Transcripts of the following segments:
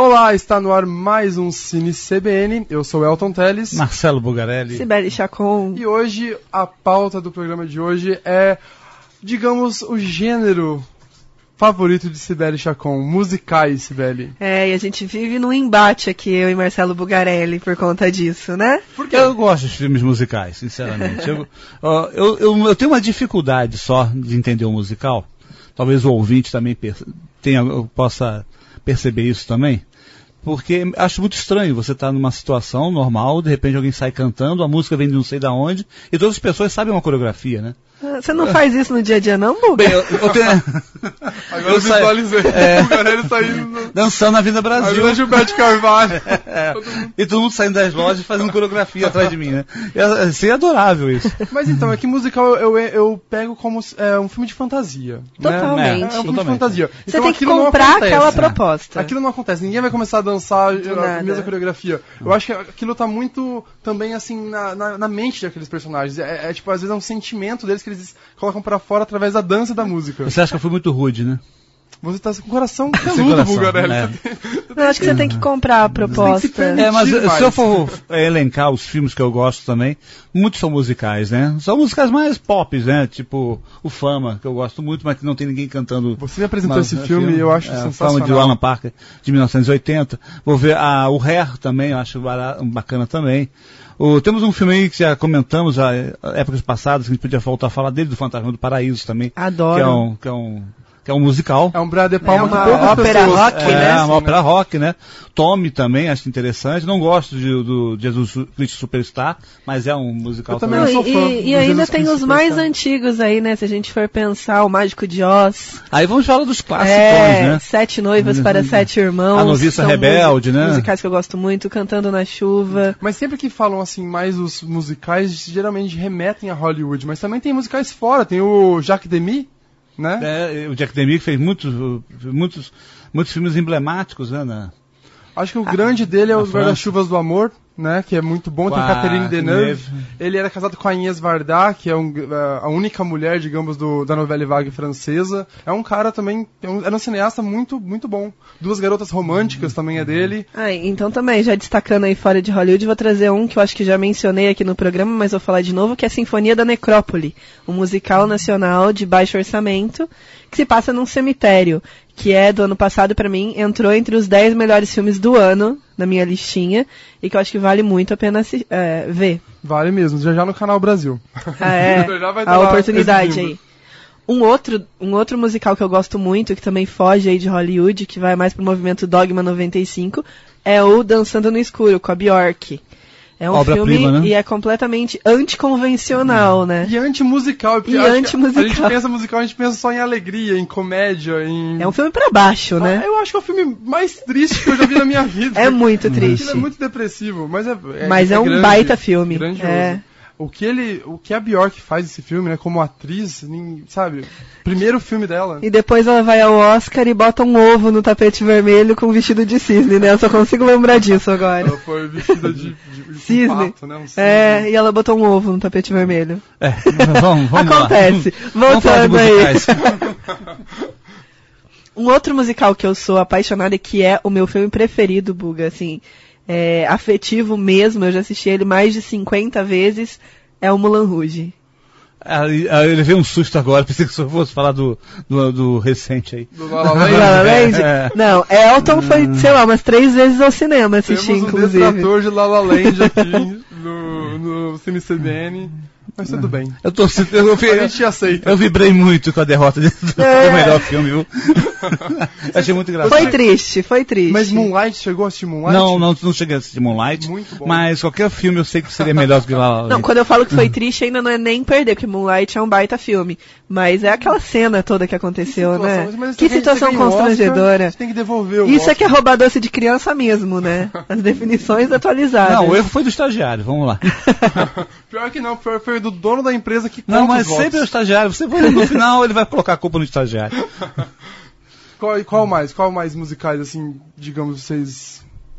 Olá, está no ar mais um Cine CBN. Eu sou Elton Teles, Marcelo Bugarelli, Sibeli Chacon. E hoje a pauta do programa de hoje é, digamos, o gênero favorito de Sibeli Chacon, musicais, Sibeli. E a gente vive num embate aqui, eu e Marcelo Bugarelli, por conta disso, né? Por quê? Eu gosto de filmes musicais, sinceramente. eu tenho uma dificuldade só de entender o musical. Talvez o ouvinte também possa perceber isso também. Porque acho muito estranho você estar numa situação normal, de repente alguém sai cantando, a música vem de não sei de onde, e todas as pessoas sabem uma coreografia, né? Você não faz isso no dia a dia não, Buga? Bem, eu tenho... Agora eu visualizei o Bugarelli saindo dançando na Avenida Brasil. Avenida Gilberto Carvalho. E todo mundo saindo das lojas fazendo coreografia atrás de mim, né? Isso é adorável isso. Mas então, é que musical eu pego como um filme de fantasia. Totalmente. Né? É um filme de fantasia. Você então, tem que comprar aquela proposta. Aquilo não acontece. Ninguém vai começar a dançar a mesma coreografia. Eu acho que aquilo tá muito também assim na mente daqueles personagens. Tipo, às vezes é um sentimento deles que eles colocam pra fora através da dança e da música. Você acha que eu fui muito rude, né? Você tá com o coração peludo, Bugarelli. Eu acho que você tem que comprar a proposta. Mas se eu for elencar os filmes que eu gosto também, muitos são musicais, né? São músicas mais pop, né? Tipo o Fama, que eu gosto muito, mas que não tem ninguém cantando. Você me apresentou esse filme e eu acho sensacional. Fama de Alan Parker, de 1980. Vou ver o Hair também, eu acho bacana também. Temos um filme aí que já comentamos épocas passadas, que a gente podia voltar a falar dele, do Fantasma do Paraíso também. Adoro. Que é um musical. É um Brian De Palma que poucas ópera pessoas... rock, né? É uma ópera rock, né? Tommy também, acho interessante. Não gosto do Jesus Cristo Superstar, mas é um musical também. também. Não sou fã E ainda tem os mais antigos aí, né? Se a gente for pensar, o Mágico de Oz. Aí vamos falar dos clássicos, né? 7 Noivas para 7 Irmãos. A Noviça Rebelde, né? Musicais que eu gosto muito, Cantando na Chuva. Mas sempre que falam assim, mais os musicais, geralmente remetem a Hollywood. Mas também tem musicais fora, tem o Jacques Demy, né? O Jack Demy que fez muitos filmes emblemáticos, né? Acho que o grande dele é Os Guarda-Chuvas do Amor, né? Que é muito bom. Tem Catherine Deneuve. Ele era casado com a Agnès Varda, que é a única mulher, digamos, da Nouvelle Vague francesa. É um cara também, era um cineasta muito, muito bom. Duas Garotas Românticas também é dele. Então também, já destacando aí fora de Hollywood, vou trazer um que eu acho que já mencionei aqui no programa, mas vou falar de novo, que é a Sinfonia da Necrópole, um musical nacional de baixo orçamento, que se passa num cemitério, que é do ano passado, pra mim, entrou entre os 10 melhores filmes do ano, na minha listinha, e que eu acho que vale muito a pena ver. Vale mesmo, já no Canal Brasil. Já vai a oportunidade aí. Um outro musical que eu gosto muito, que também foge aí de Hollywood, que vai mais pro movimento Dogma 95, é o Dançando no Escuro, com a Bjork. É um filme, né? E é completamente anticonvencional, né? E antimusical. E antimusical. A gente pensa musical, a gente pensa só em alegria, em comédia, em... É um filme pra baixo, né? Eu acho que é o filme mais triste que eu já vi na minha vida. É muito triste. Ele é muito depressivo, mas é um grande, baita filme. Grandioso. O que a Bjork faz nesse filme, né, como atriz, sabe? Primeiro filme dela. E depois ela vai ao Oscar e bota um ovo no tapete vermelho com um vestido de cisne, né? Eu só consigo lembrar disso agora. Ela foi vestida de cisne. Pato, né? Um cisne. E ela botou um ovo no tapete vermelho. Vamos Acontece. Lá. Voltando aí. Um outro musical que eu sou apaixonada e que é o meu filme preferido, Buga, assim... afetivo mesmo, eu já assisti ele mais de 50 vezes, é o Moulin Rouge. Ele veio um susto agora, pensei que só fosse falar do recente aí. Do La La Land? Não, Elton foi, sei lá, umas 3 vezes ao cinema assistir, inclusive. Temos um detrator de La La Land aqui no Cine CBN. Mas tudo bem. A gente aceita. Eu vibrei muito com a derrota do melhor filme, viu? Achei muito engraçado. Foi triste. Mas Moonlight, chegou a assistir Moonlight? Não cheguei a assistir Moonlight. Muito bom. Mas qualquer filme eu sei que seria melhor do que lá. Não, quando eu falo que foi triste, ainda não é nem perder, porque Moonlight é um baita filme. Mas é aquela cena toda que aconteceu, né? Que situação constrangedora. Você tem que devolver o Isso é que é roubar doce de criança mesmo, né? As definições atualizadas. Não, o erro foi do estagiário, vamos lá. Pior que não, foi do dono da empresa que conta Não, mas os sempre é o estagiário. Você vai no final, ele vai colocar a culpa no estagiário. Qual mais musicais, assim, digamos, vocês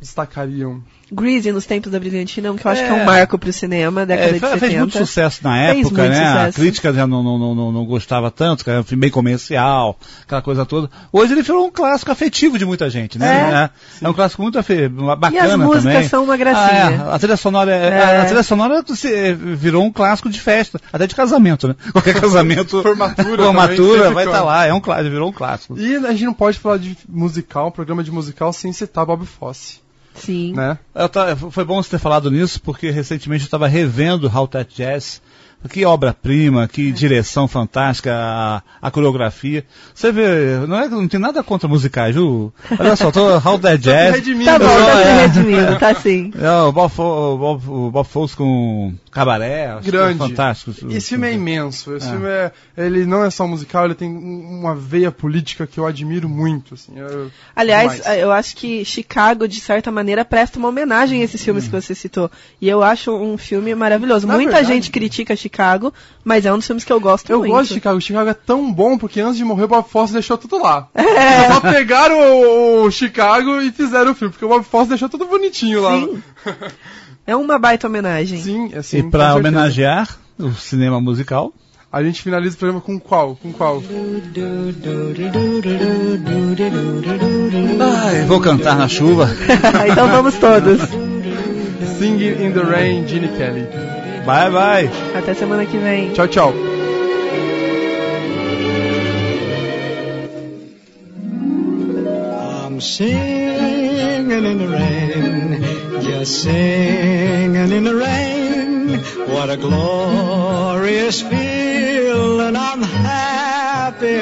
destacariam? Grease nos Tempos da Brilhantina, que eu acho que é um marco pro cinema, década de 70. Fez muito sucesso na época, né? Sucesso. A crítica já não gostava tanto, que era um filme bem comercial, aquela coisa toda. Hoje ele virou um clássico afetivo de muita gente, né? É um clássico muito bacana também. E as músicas são uma gracinha. A trilha sonora virou um clássico de festa, até de casamento, né? Qualquer casamento, formatura vai estar lá, virou um clássico. E a gente não pode falar de musical, programa de musical, sem citar Bob Fosse. Sim. Né? Foi bom você ter falado nisso, porque recentemente eu estava revendo How That Jazz. Que obra-prima, que direção fantástica, a coreografia. Você vê, não tem nada contra musicais, viu? Olha só, How That Jazz. Tá bom, tá se redimindo, tá sim. O Bob Fosse com Cabaré, grande. Fantástico. Esse filme é imenso. Esse filme ele não é só musical, ele tem uma veia política que eu admiro muito. Assim, aliás, eu acho que Chicago, de certa maneira, presta uma homenagem a esses filmes que você citou. E eu acho um filme maravilhoso. Muita gente critica Chicago, mas é um dos filmes que eu gosto muito. Eu gosto de Chicago. Chicago é tão bom porque antes de morrer o Bob Fosse deixou tudo lá. Só pegaram o Chicago e fizeram o filme, porque o Bob Fosse deixou tudo bonitinho lá. Sim. É uma baita homenagem. Sim, assim. E pra homenagear o cinema musical, a gente finaliza o programa com qual? Vou cantar na chuva. Então vamos todos. Singing in the Rain, Gene Kelly. Bye, bye. Até semana que vem. Tchau, tchau. I'm singing in the rain, just singing in the rain. What a glorious feeling, I'm happy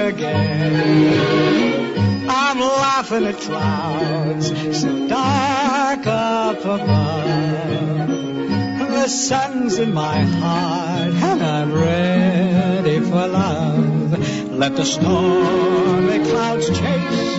again. I'm laughing at clouds so dark up above. The sun's in my heart and I'm ready for love. Let the stormy clouds chase